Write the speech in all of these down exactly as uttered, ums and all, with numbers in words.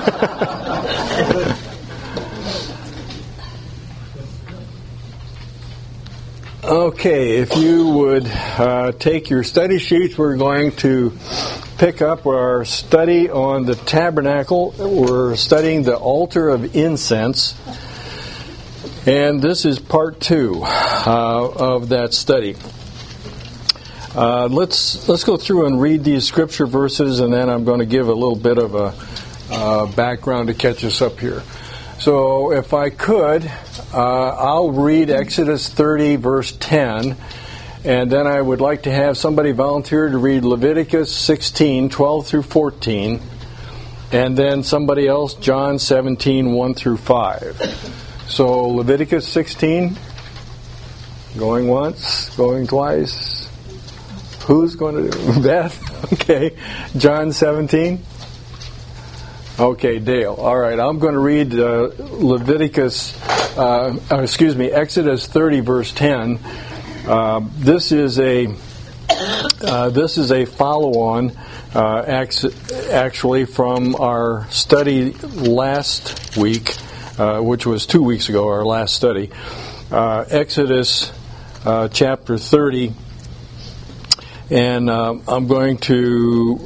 Okay, if you would uh, take your study sheets, we're going to pick up our study on the tabernacle. We're studying the altar of incense, and this is part two uh, of that study. Uh, let's let's go through and read these scripture verses, and then I'm going to give a little bit of a uh, background to catch us up here. So if I could, uh, I'll read Exodus thirty, verse ten, and then I would like to have somebody volunteer to read Leviticus sixteen, twelve through fourteen, and then somebody else, John seventeen, one through five. So Leviticus sixteen, going once, going twice. Who's going to do? Beth? Okay. John seventeen? Okay, Dale. All right, I'm going to read uh, Leviticus, uh, excuse me, Exodus thirty, verse ten. Uh, this is a uh, this is a follow-on, uh, actually, from our study last week, uh, which was two weeks ago, our last study. Uh, Exodus uh, chapter thirty, and uh, I'm going to.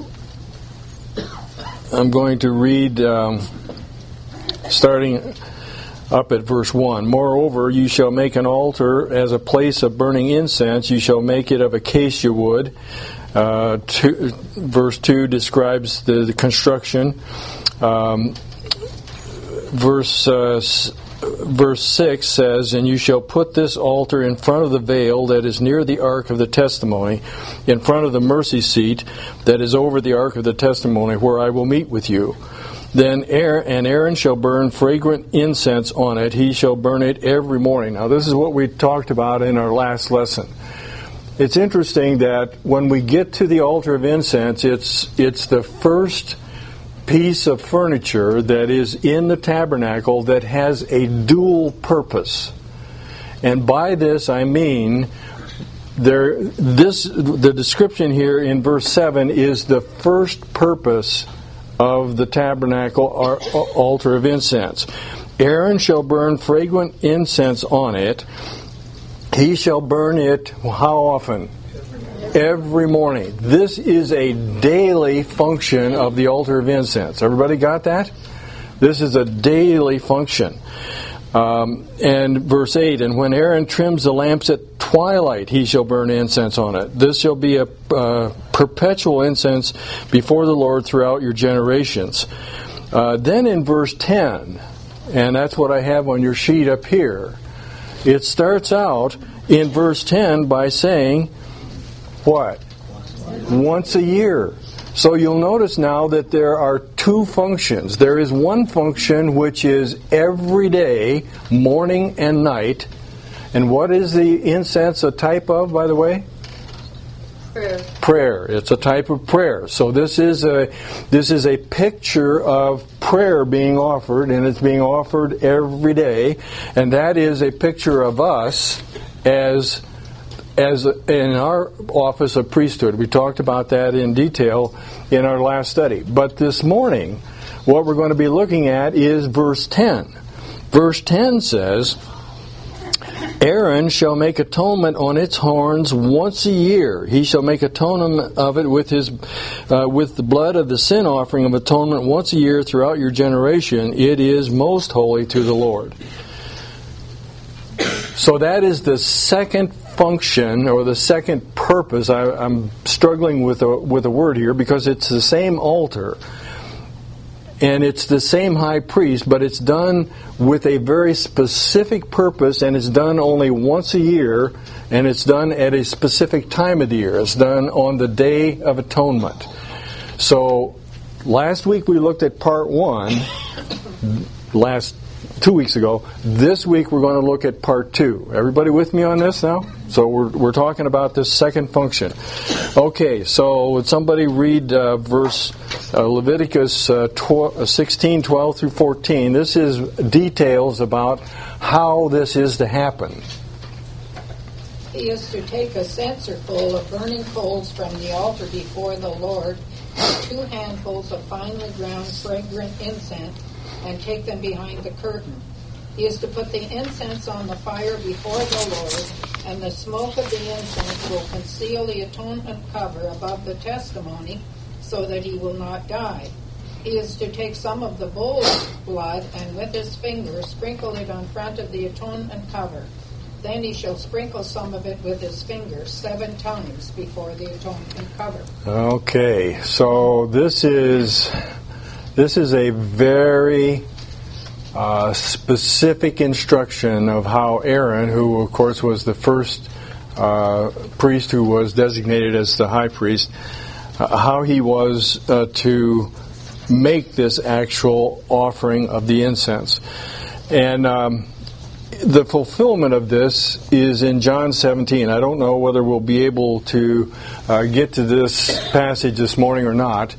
I'm going to read um, starting up at verse one. Moreover, you shall make an altar as a place of burning incense. You shall make it of acacia wood. Uh, two, verse two describes the, the construction. Um, verse uh, Verse six says, and you shall put this altar in front of the veil that is near the ark of the testimony, in front of the mercy seat that is over the ark of the testimony, where I will meet with you. Then Aaron, and Aaron shall burn fragrant incense on it. He shall burn it every morning. Now, this is what we talked about in our last lesson. It's interesting that when we get to the altar of incense, it's it's the first piece of furniture that is in the tabernacle that has a dual purpose. And by this I mean there this the description here in verse seven is the first purpose of the tabernacle or altar of incense. Aaron shall burn fragrant incense on it. He shall burn it how often? Every morning. This is a daily function of the altar of incense. Everybody got that? This is a daily function. Um, and verse eight, and when Aaron trims the lamps at twilight, he shall burn incense on it. This shall be a uh, perpetual incense before the Lord throughout your generations. Uh, then in verse ten, and that's what I have on your sheet up here, it starts out in verse ten by saying, what? Once a year. So you'll notice now that there are two functions. There is one function which is every day, morning and night. And what is the incense a type of, by the way? Prayer. Prayer. It's a type of prayer. So this is a this is a picture of prayer being offered, and it's being offered every day. And that is a picture of us as As in our office of priesthood. We talked about that in detail in our last study. But this morning, what we're going to be looking at is verse ten. Verse ten says, Aaron shall make atonement on its horns once a year. He shall make atonement of it with his, uh, with the blood of the sin offering of atonement once a year throughout your generation. It is most holy to the Lord. So that is the second function, or the second purpose. I, I'm struggling with a, with a word here because it's the same altar and it's the same high priest, but it's done with a very specific purpose, and it's done only once a year, and it's done at a specific time of the year. It's done on the Day of Atonement. So last week we looked at part one, last two weeks ago. This week we're going to look at part two. Everybody with me on this now? So we're we're talking about this second function. Okay, so would somebody read uh, verse uh, Leviticus uh, twelve, sixteen, twelve through fourteen. This is details about how this is to happen. He is to take a censer full of burning coals from the altar before the Lord and two handfuls of finely ground fragrant incense, and take them behind the curtain. He is to put the incense on the fire before the Lord, and the smoke of the incense will conceal the atonement cover above the testimony, so that he will not die. He is to take some of the bull's blood, and with his finger sprinkle it on front of the atonement cover. Then he shall sprinkle some of it with his finger seven times before the atonement cover. Okay, so this is this is a very uh, specific instruction of how Aaron, who of course was the first uh, priest who was designated as the high priest, uh, how he was uh, to make this actual offering of the incense. And um, the fulfillment of this is in John seventeen. I don't know whether we'll be able to uh, get to this passage this morning or not.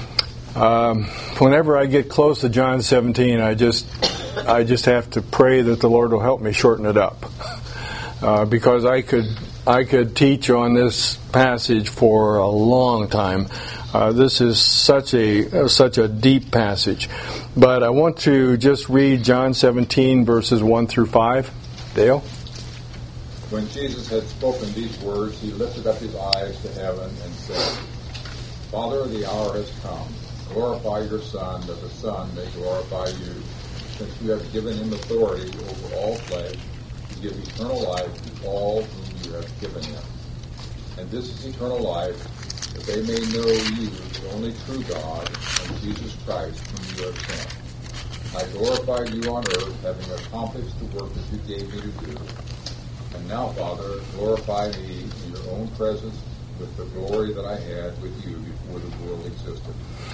Um, whenever I get close to John seventeen, I just I just have to pray that the Lord will help me shorten it up, uh, because I could I could teach on this passage for a long time. Uh, this is such a uh, such a deep passage, but I want to just read John seventeen verses one through five. Dale. When Jesus had spoken these words, he lifted up his eyes to heaven and said, "Father, the hour has come. Glorify your Son, that the Son may glorify you, since you have given him authority over all flesh to give eternal life to all whom you have given him. And this is eternal life, that they may know you, the only true God, and Jesus Christ, whom you have sent. I glorified you on earth, having accomplished the work that you gave me to do. And now, Father, glorify me in your own presence with the glory that I had with you before the world existed."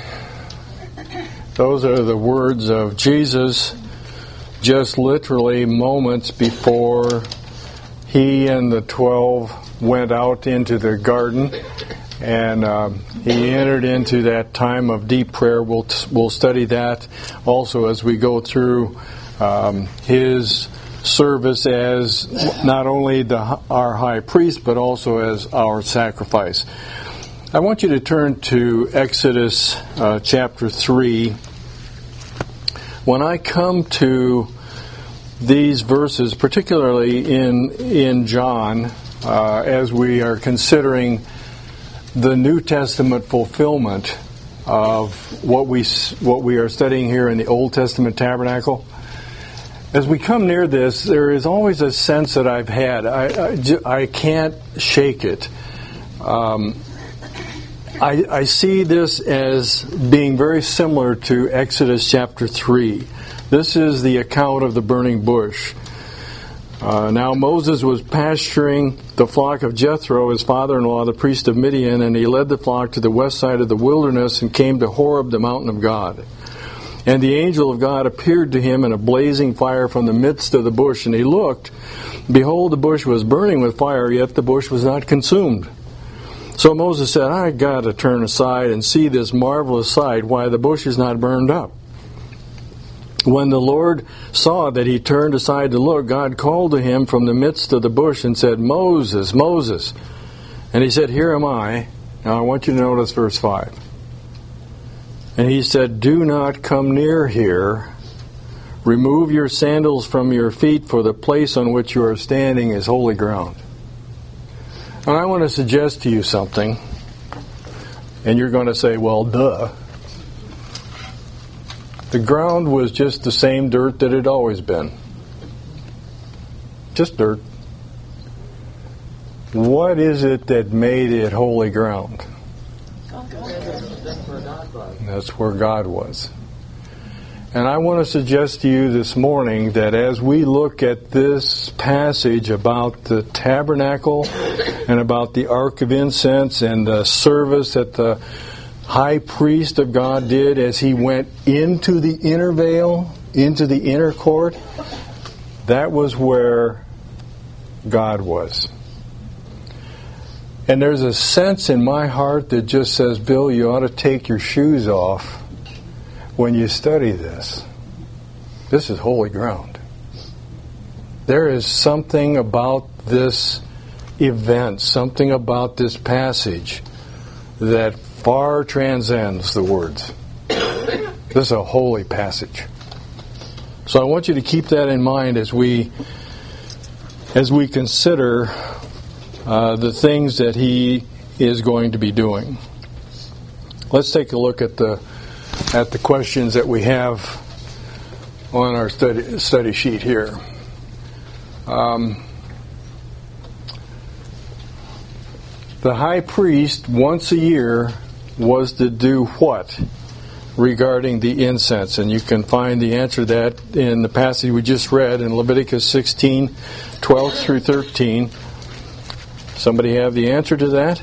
Those are the words of Jesus just literally moments before he and the twelve went out into the garden, and uh, he entered into that time of deep prayer. We'll we'll study that also as we go through um, his service as not only the our high priest, but also as our sacrifice. I want you to turn to Exodus uh, chapter three. When I come to these verses, particularly in in John, uh, as we are considering the New Testament fulfillment of what we what we are studying here in the Old Testament tabernacle, as we come near this, there is always a sense that I've had. I I, I can't shake it. Um, I, I see this as being very similar to Exodus chapter three. This is the account of the burning bush. Uh, now Moses was pasturing the flock of Jethro, his father-in-law, the priest of Midian, and he led the flock to the west side of the wilderness and came to Horeb, the mountain of God. And the angel of God appeared to him in a blazing fire from the midst of the bush, and he looked. Behold, the bush was burning with fire, yet the bush was not consumed. So Moses said, I got to turn aside and see this marvelous sight, why the bush is not burned up. When the Lord saw that he turned aside to look, God called to him from the midst of the bush and said, Moses, Moses. And he said, Here am I. Now I want you to notice verse five. And he said, Do not come near here. Remove your sandals from your feet, for the place on which you are standing is holy ground. And I want to suggest to you something, and you're going to say, well, duh. The ground was just the same dirt that it had always been. Just dirt. What is it that made it holy ground? That's where God was. And I want to suggest to you this morning that as we look at this passage about the tabernacle and about the ark of incense and the service that the high priest of God did as he went into the inner veil, into the inner court, that was where God was. And there's a sense in my heart that just says, Bill, you ought to take your shoes off when you study this. This is holy ground. There is something about this event, something about this passage that far transcends the words. This is a holy passage. So I want you to keep that in mind as we as we consider uh, the things that he is going to be doing. Let's take a look at the at the questions that we have on our study study sheet here. Um, the high priest once a year was to do what regarding the incense? And you can find the answer to that in the passage we just read in Leviticus sixteen, twelve through thirteen. Somebody have the answer to that?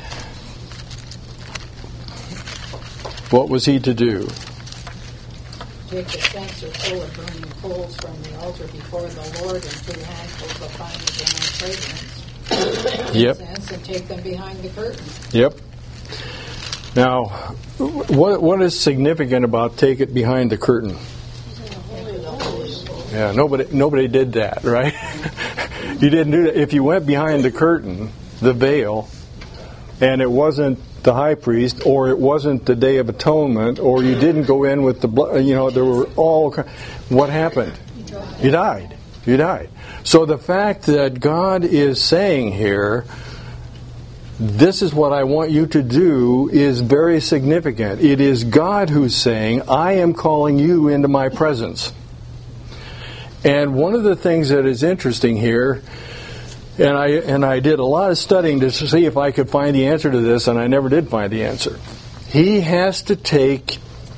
What was he to do? Take the censer full of burning coals from the altar before the Lord and two handfuls of finely ground fragrance Yep. incense and take them behind the curtain. Yep. Now, what what is significant about take it behind the curtain? Yeah, nobody nobody did that, right? You didn't do that. If you went behind the curtain, the veil, and it wasn't the high priest, or it wasn't the Day of Atonement, or you didn't go in with the blood, you know, there were all, what happened? You died. You died. So the fact that God is saying here, this is what I want you to do, is very significant. It is God who's saying, I am calling you into my presence. And one of the things that is interesting here, and I and I did a lot of studying to see if I could find the answer to this, and I never did find the answer. He has to take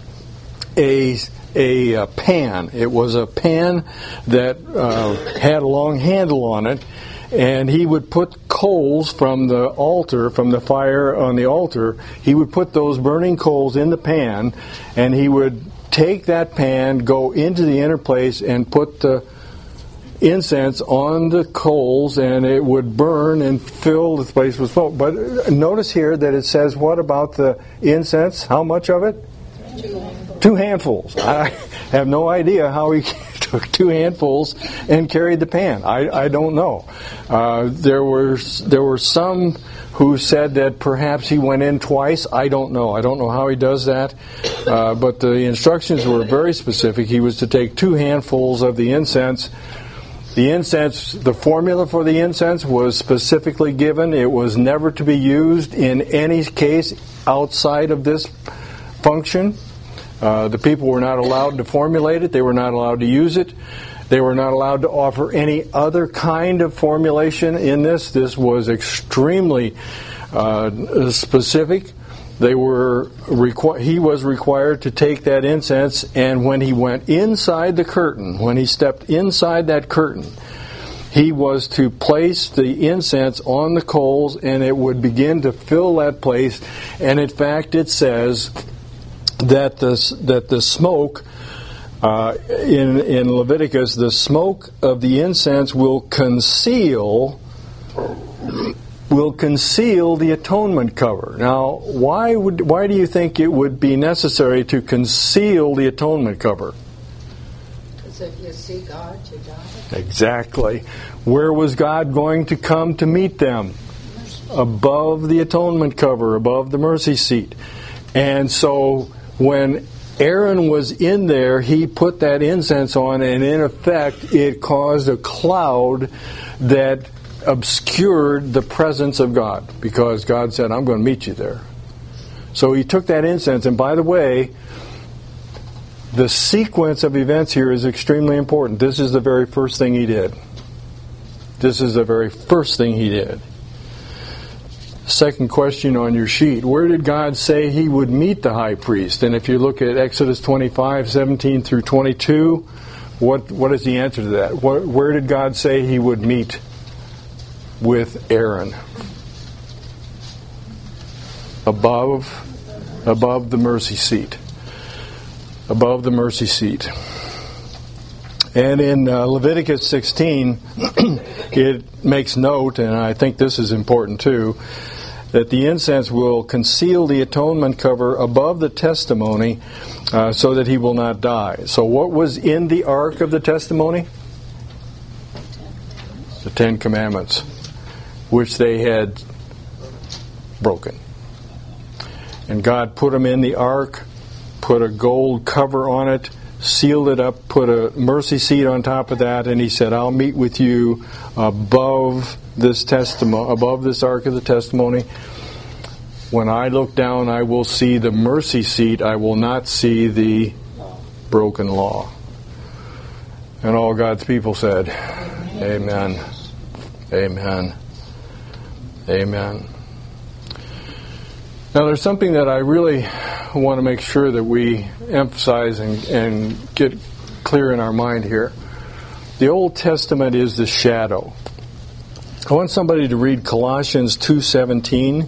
a a, a pan. It was a pan that uh, had a long handle on it, and he would put coals from the altar, from the fire on the altar. He would put those burning coals in the pan, and he would take that pan, go into the inner place, and put the incense on the coals, and it would burn and fill the place with smoke. But notice here that it says, what about the incense? How much of it? Two handfuls. Two handfuls. I have no idea how he took two handfuls and carried the pan. I, I don't know. Uh, there were there were some who said that perhaps he went in twice. I don't know. I don't know how he does that. Uh, but the instructions were very specific. He was to take two handfuls of the incense. The incense, the formula for the incense was specifically given. It was never to be used in any case outside of this function. Uh, the people were not allowed to formulate it. They were not allowed to use it. They were not allowed to offer any other kind of formulation in this. This was extremely uh, specific. They were requ- he was required to take that incense, and when he went inside the curtain, when he stepped inside that curtain, he was to place the incense on the coals, and it would begin to fill that place. And in fact, it says that the that the smoke uh, in in Leviticus, the smoke of the incense will conceal. will conceal the atonement cover. Now, why would why do you think it would be necessary to conceal the atonement cover? Because if you see God, you die. Exactly. Where was God going to come to meet them? Above the atonement cover, above the mercy seat. And so when Aaron was in there, he put that incense on, and in effect it caused a cloud that obscured the presence of God, because God said, I'm going to meet you there. So he took that incense, and by the way, the sequence of events here is extremely important. This is the very first thing he did. This is the very first thing he did. Second question on your sheet, where did God say he would meet the high priest? And if you look at Exodus twenty-five, seventeen through twenty-two, what what is the answer to that? Where, where did God say he would meet with Aaron? Above, above the mercy seat. Above the mercy seat. And in uh, Leviticus sixteen, it makes note, and I think this is important too, that the incense will conceal the atonement cover above the testimony uh, so that he will not die. So what was in the ark of the testimony? The Ten Commandments, which they had broken. And God put them in the ark, put a gold cover on it, sealed it up, put a mercy seat on top of that, and he said, I'll meet with you above this testimony, above this ark of the testimony. When I look down, I will see the mercy seat. I will not see the broken law. And all God's people said, Amen. Amen. Amen. Now there's something that I really want to make sure that we emphasize and, and get clear in our mind here. The Old Testament is the shadow. I want somebody to read Colossians two seventeen.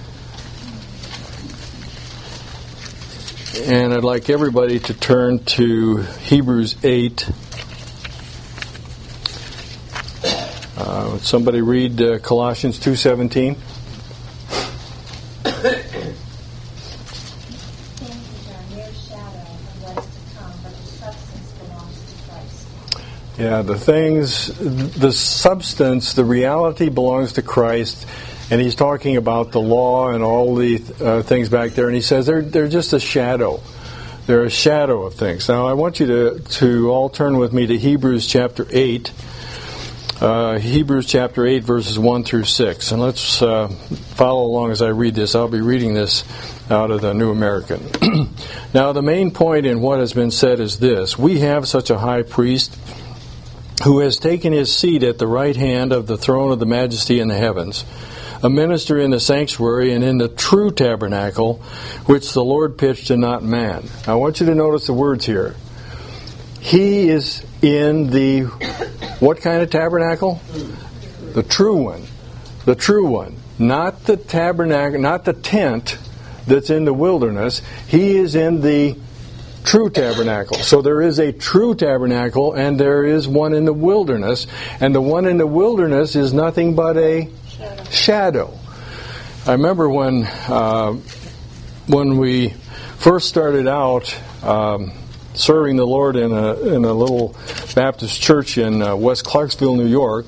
And I'd like everybody to turn to Hebrews eight. Uh, would somebody read uh, Colossians two seventeen? Yeah, the things, the substance, the reality belongs to Christ. And he's talking about the law and all the uh, things back there. And he says they're they're just a shadow. They're a shadow of things. Now I want you to, to all turn with me to Hebrews chapter eight. Uh, Hebrews chapter eight, verses one through six. And let's uh, follow along as I read this. I'll be reading this out of the New American. Now the main point in what has been said is this. We have such a high priest who has taken his seat at the right hand of the throne of the majesty in the heavens, a minister in the sanctuary and in the true tabernacle, which the Lord pitched and not man. Now, I want you to notice the words here. He is in the, what kind of tabernacle? The true one. The true one. Not the tabernacle, not the tent that's in the wilderness. He is in the true tabernacle. So there is a true tabernacle and there is one in the wilderness. And the one in the wilderness is nothing but a shadow. shadow. I remember when uh, when we first started out um, serving the Lord in a in a little Baptist church in uh, West Clarksville, New York,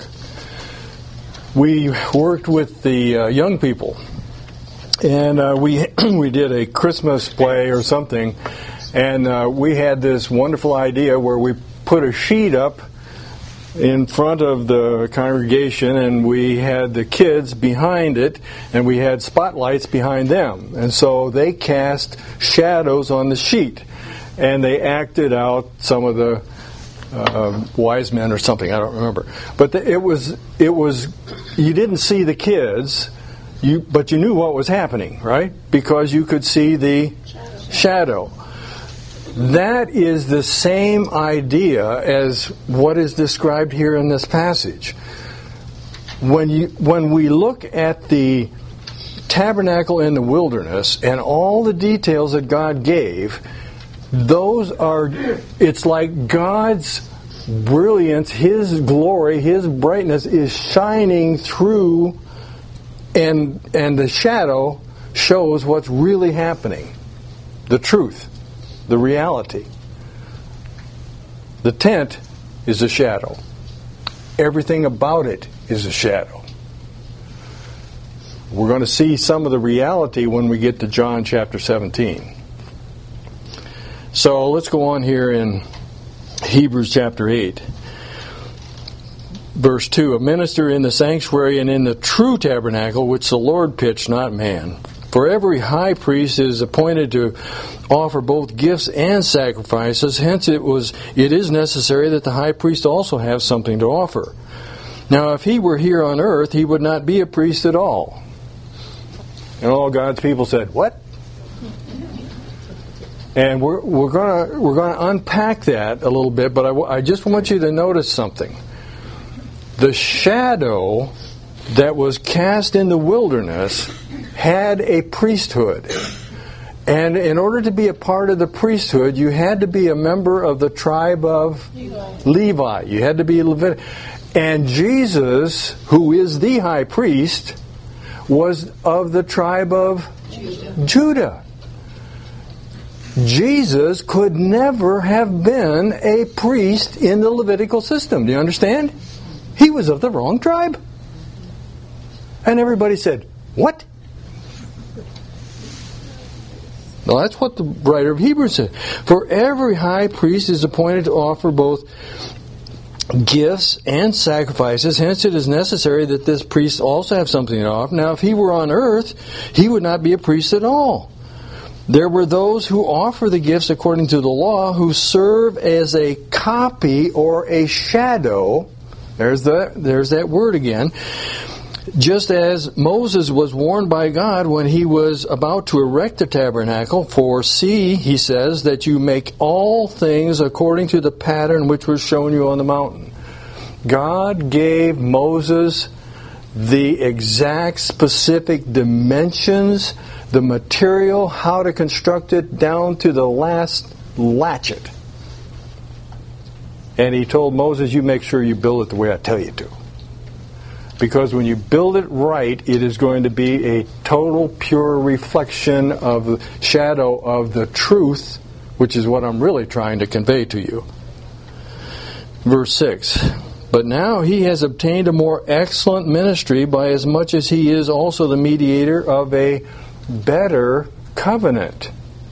we worked with the uh, young people. And uh, we we did a Christmas play or something. And uh, we had this wonderful idea where we put a sheet up in front of the congregation and we had the kids behind it and we had spotlights behind them. And so they cast shadows on the sheet and they acted out some of the uh, wise men or something. I don't remember. But the, it was, it was, you didn't see the kids, you, but you knew what was happening, right? Because you could see the shadow. shadow. That is the same idea as what is described here in this passage. When you, when we look at the tabernacle in the wilderness and all the details that God gave, those are, it's like God's brilliance, His glory, His brightness is shining through, and and the shadow shows what's really happening, the truth. The reality. The tent is a shadow. Everything about it is a shadow. We're going to see some of the reality when we get to John chapter seventeen. So let's go on here in Hebrews chapter eight. Verse two, a minister in the sanctuary and in the true tabernacle which the Lord pitched, not man. For every high priest is appointed to offer both gifts and sacrifices. Hence it was it is necessary that the high priest also have something to offer. Now if he were here on earth, he would not be a priest at all. And all God's people said, what? And we're we're gonna we're gonna unpack that a little bit, but I, I just want you to notice something. The shadow that was cast in the wilderness had a priesthood. And in order to be a part of the priesthood, you had to be a member of the tribe of Levi. Levi. You had to be Levitic. And Jesus, who is the high priest, was of the tribe of Judah. Judah. Jesus could never have been a priest in the Levitical system. Do you understand? He was of the wrong tribe. And everybody said, what? Now that's what the writer of Hebrews said. For every high priest is appointed to offer both gifts and sacrifices. Hence it is necessary that this priest also have something to offer. Now if he were on earth, he would not be a priest at all. There were those who offer the gifts according to the law, who serve as a copy or a shadow. There's the there's that word again. Just as Moses was warned by God when he was about to erect the tabernacle, for see, he says, that you make all things according to the pattern which was shown you on the mountain. God gave Moses the exact specific dimensions, the material, how to construct it down to the last latchet. And he told Moses, you make sure you build it the way I tell you to. Because when you build it right, it is going to be a total pure reflection of the shadow of the truth, which is what I'm really trying to convey to you. Verse six. But now he has obtained a more excellent ministry, by as much as he is also the mediator of a better covenant.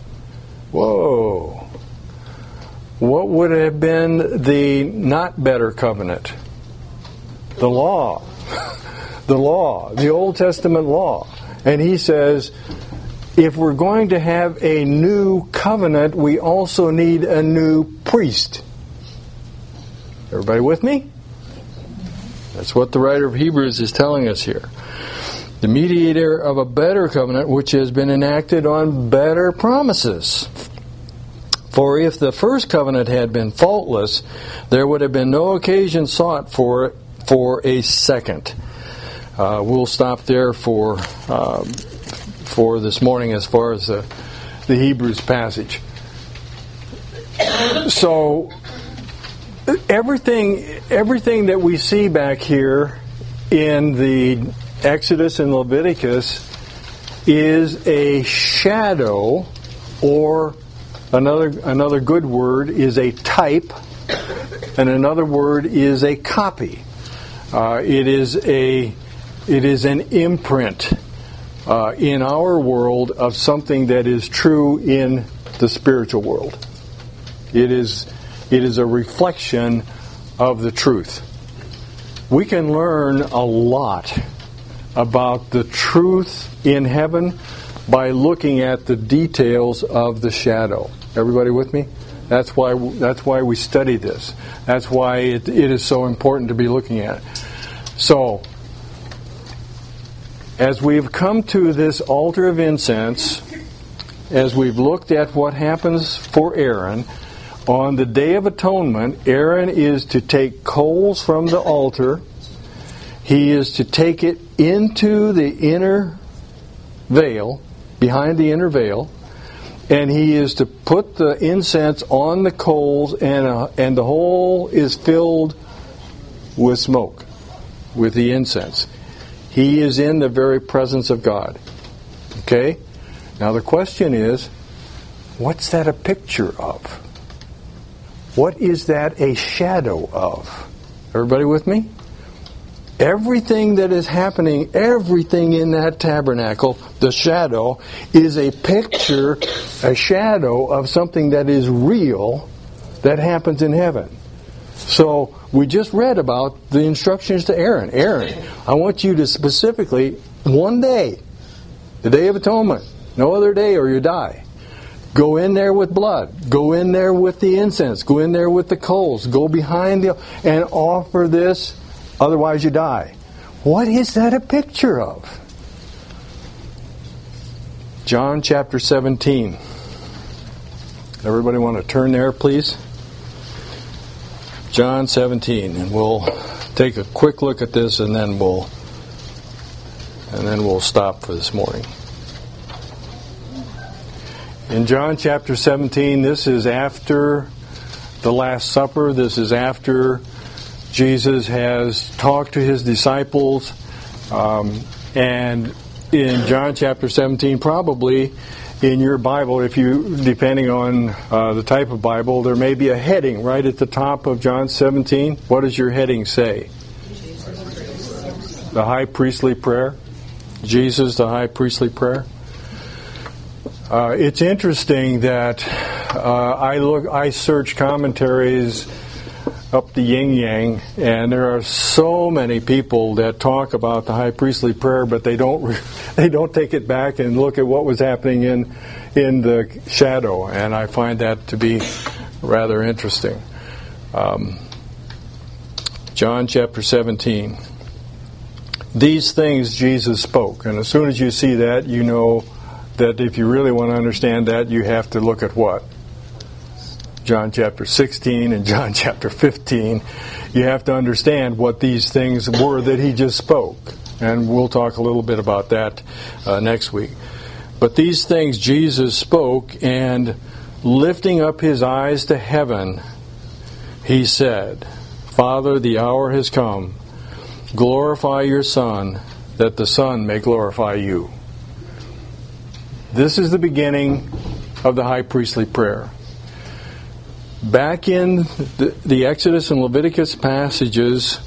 Whoa. What would have been the not better covenant? The law. The law. The Old Testament law. And he says, if we're going to have a new covenant, we also need a new priest. Everybody with me? That's what the writer of Hebrews is telling us here. The mediator of a better covenant, which has been enacted on better promises. For if the first covenant had been faultless, there would have been no occasion sought for for a second. Uh, we'll stop there for uh, for this morning as far as the, the Hebrews passage. So everything everything that we see back here in the Exodus and Leviticus is a shadow, or another another good word is a type, and another word is a copy. Uh, it is a it is an imprint uh, in our world of something that is true in the spiritual world. It is it is a reflection of the truth. We can learn a lot about the truth in heaven by looking at the details of the shadow. Everybody with me? That's why that's why we study this. That's why it, it is so important to be looking at it. So, as we've come to this altar of incense, as we've looked at what happens for Aaron, on the Day of Atonement, Aaron is to take coals from the altar. He is to take it into the inner veil, behind the inner veil, and he is to put the incense on the coals, and uh, and the whole is filled with smoke, with the incense. He is in the very presence of God. Okay? Now the question is, what's that a picture of? What is that a shadow of? Everybody with me? Everything that is happening, everything in that tabernacle, the shadow, is a picture, a shadow of something that is real that happens in heaven. So, we just read about the instructions to Aaron. Aaron, I want you to specifically, one day, the Day of Atonement, no other day or you die. Go in there with blood. Go in there with the incense. Go in there with the coals. Go behind the, and offer this. Otherwise you die. What is that a picture of? John chapter seventeen. Everybody want to turn there, please? John seventeen, and we'll take a quick look at this, and then we'll and then we'll stop for this morning. In John chapter seventeen, this is after the Last Supper. This is after Jesus has talked to his disciples, um, and in John chapter seventeen, probably in your Bible, if you, depending on uh, the type of Bible, there may be a heading right at the top of John seventeen. What does your heading say? The high priestly prayer. Jesus, the high priestly prayer. Uh, it's interesting that uh, I look, I search commentaries up the yin yang, and there are so many people that talk about the high priestly prayer, but they don't they don't take it back and look at what was happening in in the shadow, and I find that to be rather interesting. Um, John chapter seventeen. These things Jesus spoke, and as soon as you see that, you know that if you really want to understand that, you have to look at what? John chapter sixteen and John chapter fifteen. You have to understand what these things were that he just spoke. And we'll talk a little bit about that uh, next week. But these things Jesus spoke, and lifting up his eyes to heaven, he said, Father, the hour has come. Glorify your Son, that the Son may glorify you. This is the beginning of the high priestly prayer. Back in the, the Exodus and Leviticus passages,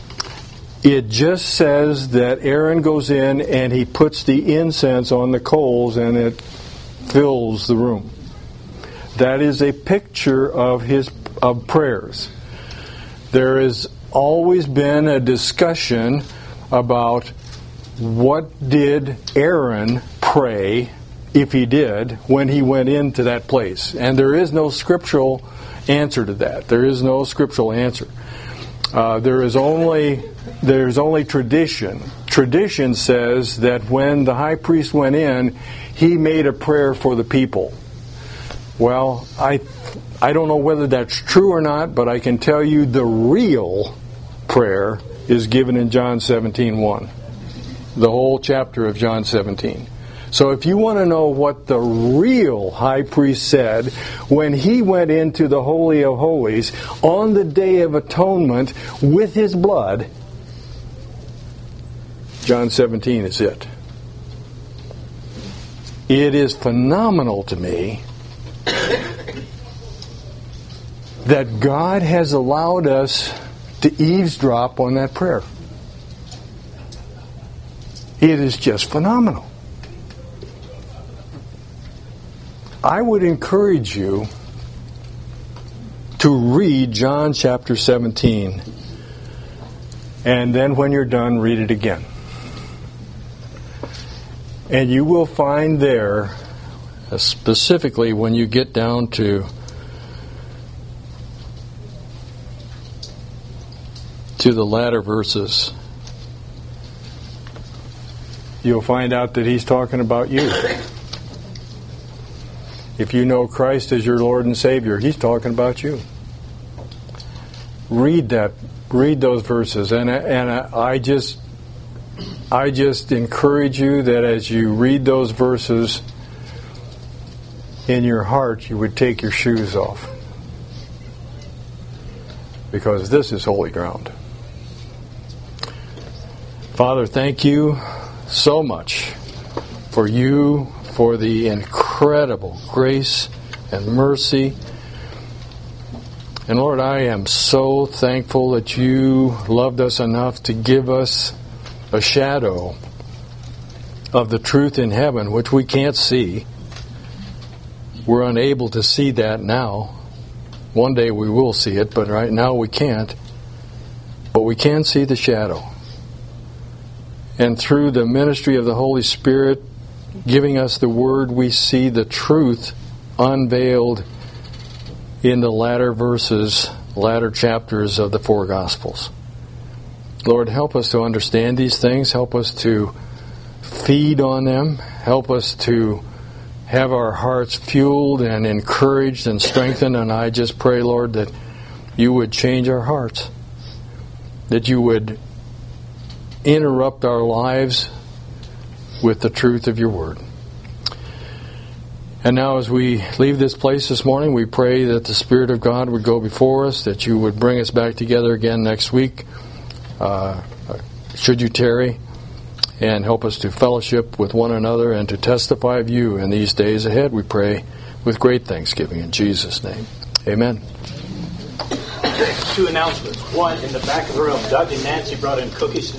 it just says that Aaron goes in and he puts the incense on the coals and it fills the room. That is a picture of his of prayers. There has always been a discussion about what did Aaron pray, if he did, when he went into that place. And there is no scriptural answer to that. There is no scriptural answer. Uh, there is only there's only tradition. Tradition says that when the high priest went in, he made a prayer for the people. Well, I I don't know whether that's true or not, but I can tell you the real prayer is given in John seventeen one. The whole chapter of John seventeen. So if you want to know what the real high priest said when he went into the Holy of Holies on the Day of Atonement with his blood, John seventeen is it. It is phenomenal to me that God has allowed us to eavesdrop on that prayer. It is just phenomenal. I would encourage you to read John chapter seventeen, and then when you're done, read it again. And you will find there, uh, specifically when you get down to to the latter verses, you'll find out that he's talking about you. If you know Christ as your Lord and Savior, he's talking about you. Read that, read those verses, and and I just I just encourage you that as you read those verses, in your heart you would take your shoes off, because this is holy ground. Father, thank you so much for you, for the incredible grace and mercy. And Lord, I am so thankful that you loved us enough to give us a shadow of the truth in heaven, which we can't see. We're unable to see that now. One day we will see it, but right now we can't. But we can see the shadow. And through the ministry of the Holy Spirit giving us the Word, we see the truth unveiled in the latter verses, latter chapters of the four Gospels. Lord, help us to understand these things. Help us to feed on them. Help us to have our hearts fueled and encouraged and strengthened. And I just pray, Lord, that you would change our hearts, that you would interrupt our lives with the truth of your word. And now as we leave this place this morning, we pray that the Spirit of God would go before us, that you would bring us back together again next week, uh, should you tarry, and help us to fellowship with one another and to testify of you in these days ahead. We pray with great thanksgiving in Jesus' name. Amen. Two announcements. One, in the back of the room, Doug and Nancy brought in cookies